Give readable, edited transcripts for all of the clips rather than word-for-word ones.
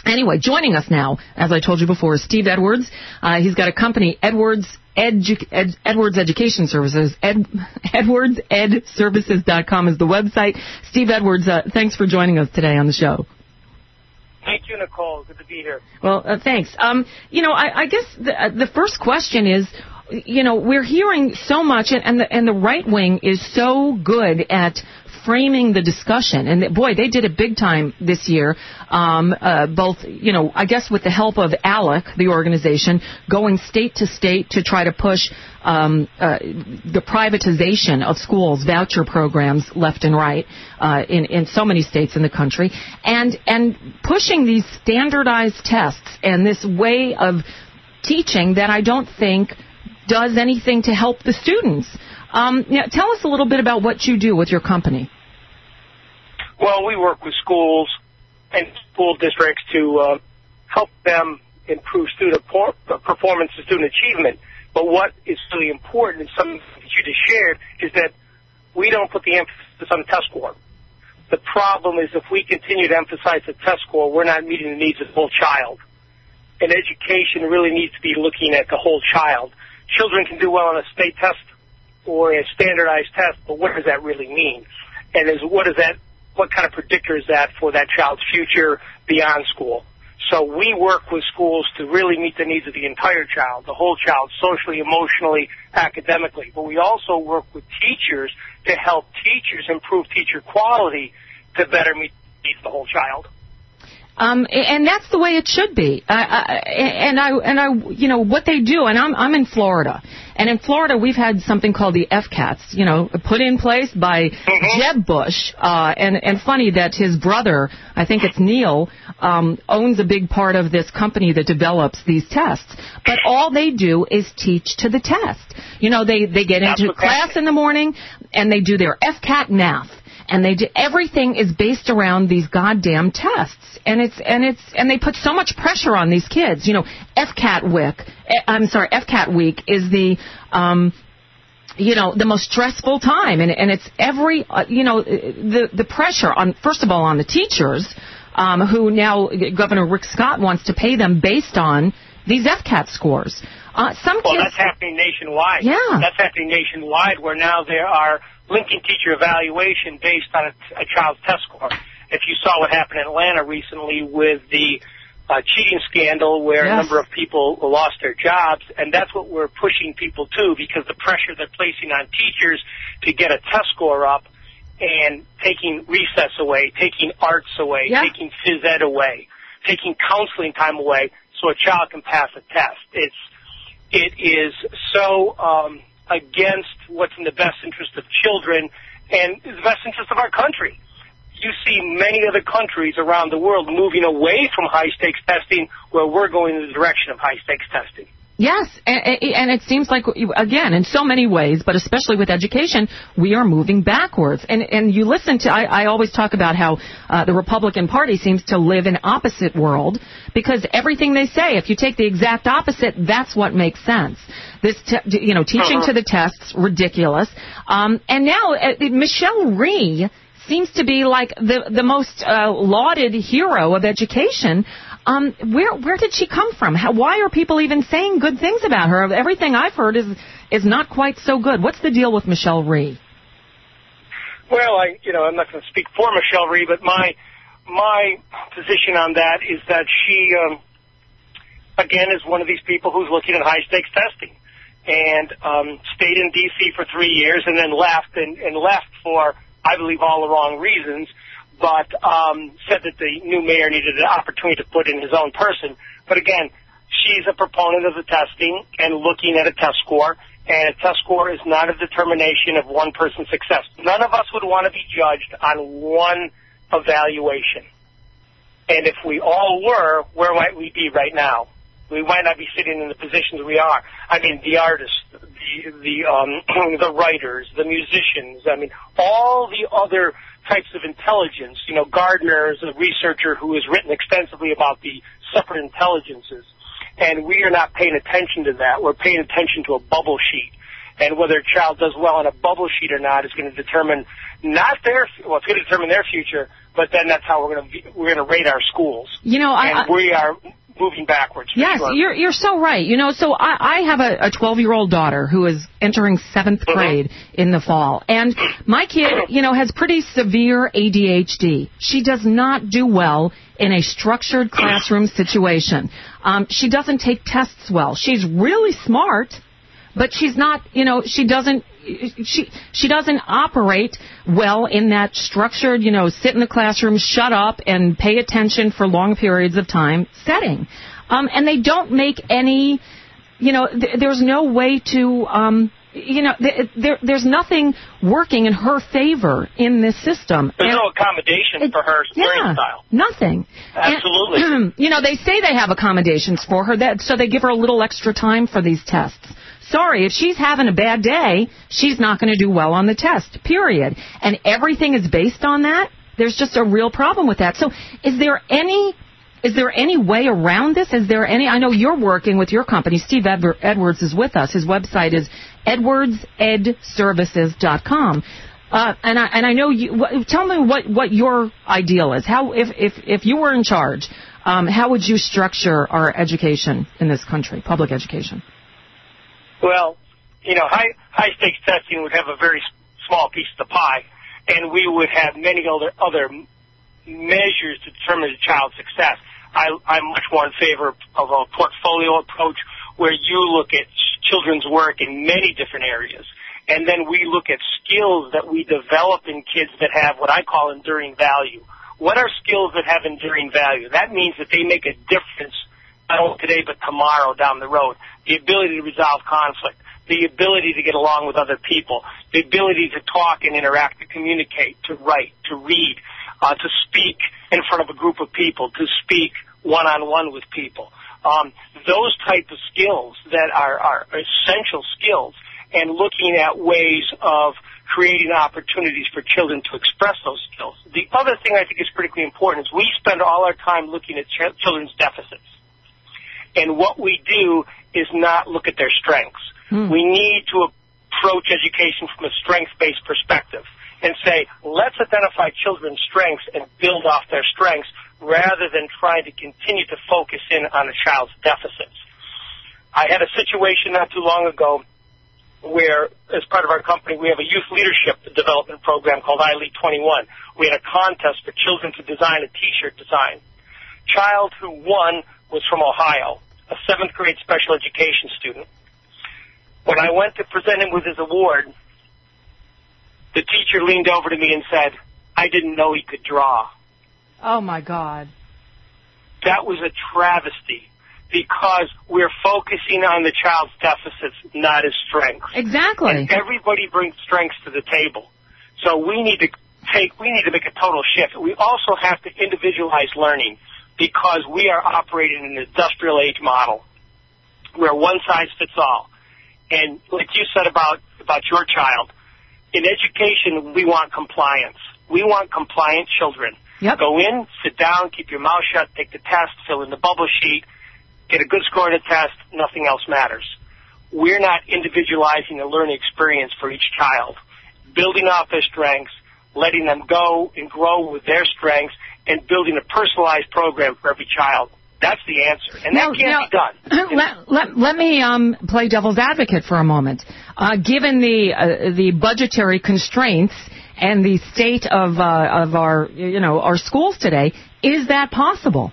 Anyway, joining us now, as I told you before, is Steve Edwards. He's got a company, Edwards Education Services. EdwardsEdServices.com is the website. Steve Edwards, thanks for joining us today on the show. Thank you, Nicole. Good to be here. Well, thanks. I guess the first question is, we're hearing so much, and the right wing is so good at framing the discussion. And boy, they did it big time this year, both, I guess with the help of ALEC, the organization, going state to state to try to push the privatization of schools, voucher programs left and right in so many states in the country, and pushing these standardized tests and this way of teaching that I don't think does anything to help the students. Tell us a little bit about what you do with your company. Well, we work with schools and school districts to help them improve student performance and student achievement. But what is really important, and something that you just shared, is that we don't put the emphasis on the test score. The problem is if we continue to emphasize the test score, we're not meeting the needs of the whole child. And education really needs to be looking at the whole child. Children can do well on a state test or a standardized test, but what does that really mean? And what kind of predictor is that for that child's future beyond school? So we work with schools to really meet the needs of the entire child, the whole child, socially, emotionally, academically. But we also work with teachers to help teachers improve teacher quality to better meet the needs of the whole child. And that's the way it should be. What they do, and I'm in Florida, and in Florida we've had something called the FCATs, put in place by Jeb Bush, and funny that his brother, I think it's Neil, owns a big part of this company that develops these tests. But all they do is teach to the test. They get into class in the morning and they do their FCAT math. And everything is based around these goddamn tests, and they put so much pressure on these kids. FCAT week is the most stressful time, and it's every the pressure on, first of all, on the teachers, who now Governor Rick Scott wants to pay them based on these FCAT scores. That's happening nationwide. Yeah, that's happening nationwide, where now there are linking teacher evaluation based on a child's test score. If you saw what happened in Atlanta recently with the cheating scandal where a number of people lost their jobs, and that's what we're pushing people to, because the pressure they're placing on teachers to get a test score up and taking recess away, taking arts away, taking phys ed away, taking counseling time away so a child can pass a test. It is so against what's in the best interest of children and the best interest of our country. You see many other countries around the world moving away from high-stakes testing, where we're going in the direction of high-stakes testing. Yes, and it seems like, again, in so many ways, but especially with education, we are moving backwards. And you listen to, I always talk about how the Republican Party seems to live in opposite world, because everything they say, if you take the exact opposite, that's what makes sense. This, teaching to the tests, ridiculous. And now Michelle Rhee seems to be like the most lauded hero of education. Where did she come from? Why are people even saying good things about her? Everything I've heard is not quite so good. What's the deal with Michelle Rhee? Well, I'm not going to speak for Michelle Rhee, but my position on that is that she, again, is one of these people who's looking at high-stakes testing, and stayed in D.C. for 3 years and then left, and left for, I believe, all the wrong reasons, but said that the new mayor needed an opportunity to put in his own person. But again, she's a proponent of the testing and looking at a test score, and a test score is not a determination of one person's success. None of us would want to be judged on one evaluation. And if we all were, where might we be right now? We might not be sitting in the positions we are. I mean, the artists, the writers, the musicians, all the other types of intelligence. Gardner is a researcher who has written extensively about the separate intelligences, and we are not paying attention to that. We're paying attention to a bubble sheet, and whether a child does well on a bubble sheet or not is going to determine it's going to determine their future, but then that's how we're going to rate our schools. We are moving backwards. Yes, sure. you're so right. So I have a 12-year-old daughter who is entering 7th grade in the fall, and my kid, has pretty severe ADHD. She does not do well in a structured classroom situation. She doesn't take tests well. She's really smart, but she's not. She doesn't operate well in that structured, sit in the classroom, shut up, and pay attention for long periods of time setting. And they don't make any, there's no way to, there's nothing working in her favor in this system. There's no accommodation for her learning style. Nothing. Absolutely. And, they say they have accommodations for her, so they give her a little extra time for these tests. Sorry, if she's having a bad day, she's not going to do well on the test, period. And everything is based on that. There's just a real problem with that. So is there any way around this? I know you're working with your company. Steve Edwards is with us. His website is edwardsedservices.com. And I know you. Tell me what your ideal is. How, if you were in charge, how would you structure our education in this country, public education? Well, high stakes testing would have a very small piece of the pie, and we would have many other measures to determine the child's success. I'm much more in favor of a portfolio approach where you look at children's work in many different areas, and then we look at skills that we develop in kids that have what I call enduring value. What are skills that have enduring value? That means that they make a difference not only today but tomorrow down the road. The ability to resolve conflict, the ability to get along with other people, the ability to talk and interact, to communicate, to write, to read, to speak in front of a group of people, to speak one-on-one with people. Those type of skills that are essential skills, and looking at ways of creating opportunities for children to express those skills. The other thing I think is critically important is we spend all our time looking at children's deficits. And what we do is not look at their strengths. We need to approach education from a strengths-based perspective and say, let's identify children's strengths and build off their strengths rather than trying to continue to focus in on a child's deficits. I had a situation not too long ago where, as part of our company, we have a youth leadership development program called iLead 21. We had a contest for children to design a T-shirt design. Child who won was from Ohio, a 7th grade special education student. When I went to present him with his award, the teacher leaned over to me and said, I didn't know he could draw. Oh, my God. That was a travesty because we're focusing on the child's deficits, not his strengths. Exactly. And everybody brings strengths to the table. So we need to make a total shift. We also have to individualize learning, because we are operating in an industrial age model where one size fits all. And like you said about your child, in education, we want compliance. We want compliant children. Yep. Go in, sit down, keep your mouth shut, take the test, fill in the bubble sheet, get a good score in the test, nothing else matters. We're not individualizing the learning experience for each child, building off their strengths, letting them go and grow with their strengths, and building a personalized program for every child. That's the answer, and that can't be done. Let me play devil's advocate for a moment. Given the budgetary constraints and the state of our schools today, is that possible?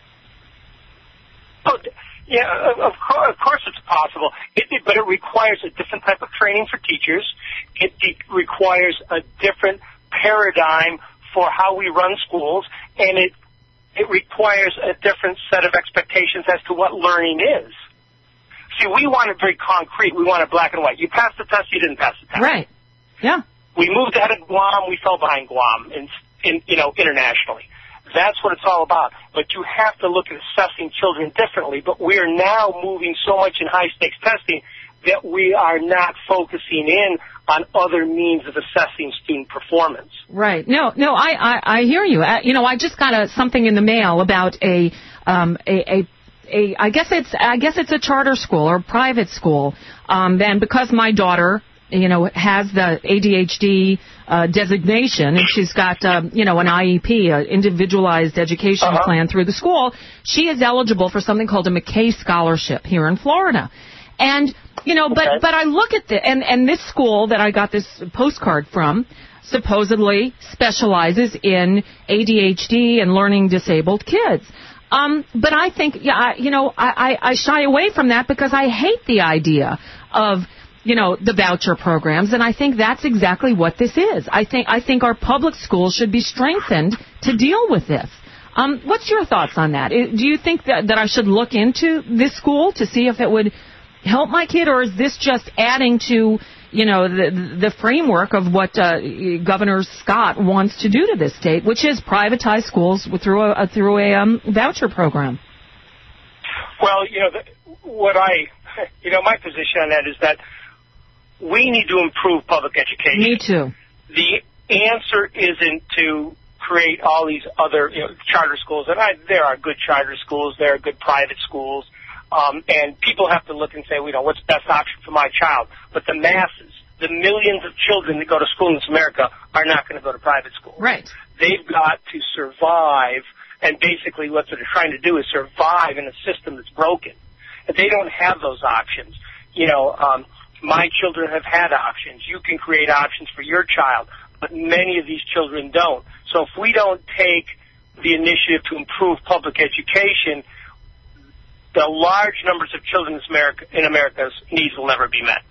Oh, yeah, of course it's possible. But it requires a different type of training for teachers. It requires a different paradigm for how we run schools, and it requires a different set of expectations as to what learning is. See, we want it very concrete. We want it black and white. You passed the test, you didn't pass the test. Right. Yeah. We moved ahead of Guam, we fell behind Guam internationally. That's what it's all about. But you have to look at assessing children differently. But we are now moving so much in high-stakes testing that we are not focusing in on other means of assessing student performance. Right. No, I hear you. I just got something in the mail about I guess it's a charter school or a private school. Then because my daughter, has the ADHD designation, and she's got, an IEP, an individualized education plan through the school, she is eligible for something called a McKay Scholarship here in Florida. And, but I look at and this school that I got this postcard from supposedly specializes in ADHD and learning disabled kids. But I think, I shy away from that because I hate the idea of, the voucher programs, and I think that's exactly what this is. I think our public schools should be strengthened to deal with this. What's your thoughts on that? Do you think that I should look into this school to see if it would help my kid, or is this just adding to, the framework of what Governor Scott wants to do to this state, which is privatize schools through a voucher program? Well, my position on that is that we need to improve public education. Me too. The answer isn't to create all these other, charter schools. And there are good charter schools. There are good private schools. And people have to look and say, what's the best option for my child? But the masses, the millions of children that go to school in this America are not going to go to private school. Right. They've got to survive, and basically what they're trying to do is survive in a system that's broken. And they don't have those options. My children have had options. You can create options for your child, but many of these children don't. So if we don't take the initiative to improve public education, the large numbers of children in America's needs will never be met.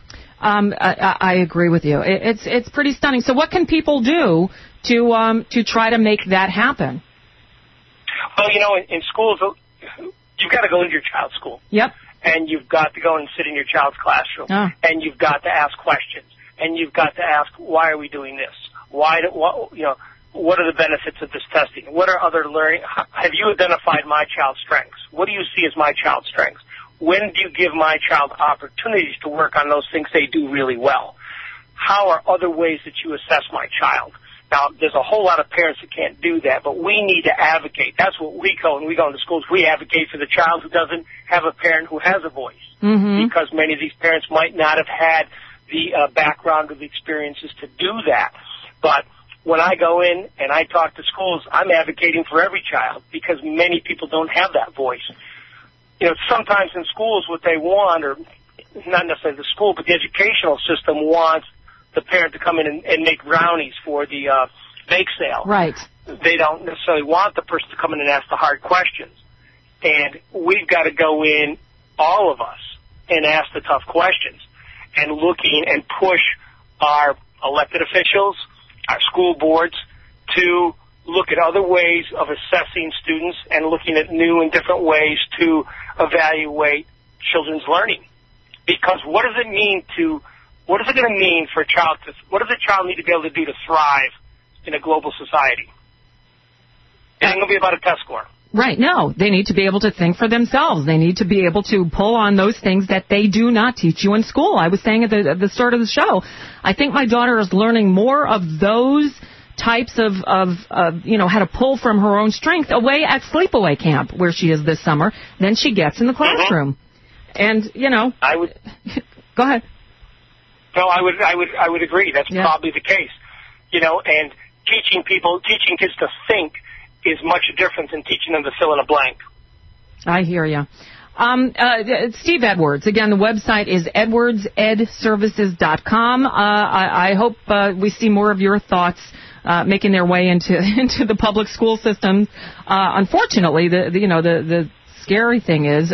I agree with you. It's pretty stunning. So what can people do to try to make that happen? Well, in schools, you've got to go into your child's school. Yep. And you've got to go and sit in your child's classroom. And you've got to ask questions. And you've got to ask, why are we doing this? What are the benefits of this testing? What are other learning? Have you identified my child's strengths? What do you see as my child's strengths? When do you give my child opportunities to work on those things they do really well? How are other ways that you assess my child? Now, there's a whole lot of parents that can't do that, but we need to advocate. That's what we go when we go into schools. We advocate for the child who doesn't have a parent who has a voice, because many of these parents might not have had the background or the experiences to do that. But when I go in and I talk to schools, I'm advocating for every child because many people don't have that voice. Sometimes in schools what they want, or not necessarily the school, but the educational system wants the parent to come in and make brownies for the bake sale. Right. They don't necessarily want the person to come in and ask the hard questions. And we've got to go in, all of us, and ask the tough questions and looking and push our elected officials, our school boards, to look at other ways of assessing students and looking at new and different ways to evaluate children's learning. Because what is it going to mean for a child what does a child need to be able to do to thrive in a global society? It ain't going to be about a test score. Right. No, they need to be able to think for themselves. They need to be able to pull on those things that they do not teach you in school. I was saying at the start of the show, I think my daughter is learning more of those types of how to pull from her own strength away at sleepaway camp, where she is this summer, than she gets in the classroom. And, I would... Go ahead. No, I would agree. That's probably the case. And teaching kids to think is much different than teaching them to fill in a blank. I hear you. Steve Edwards. Again, the website is edwardsedservices.com. I hope we see more of your thoughts making their way into the public school systems. Unfortunately, the scary thing is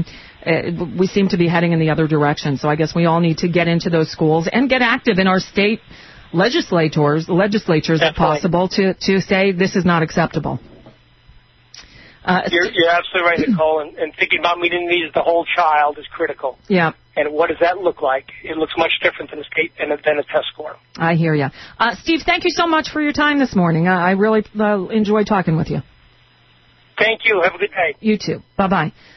we seem to be heading in the other direction. So I guess we all need to get into those schools and get active in our state legislatures if possible, to say this is not acceptable. You're absolutely right, Nicole, and thinking about meeting the needs of the whole child is critical. Yeah. And what does that look like? It looks much different than a test score. I hear you. Steve, thank you so much for your time this morning. I really enjoyed talking with you. Thank you. Have a good day. You too. Bye-bye.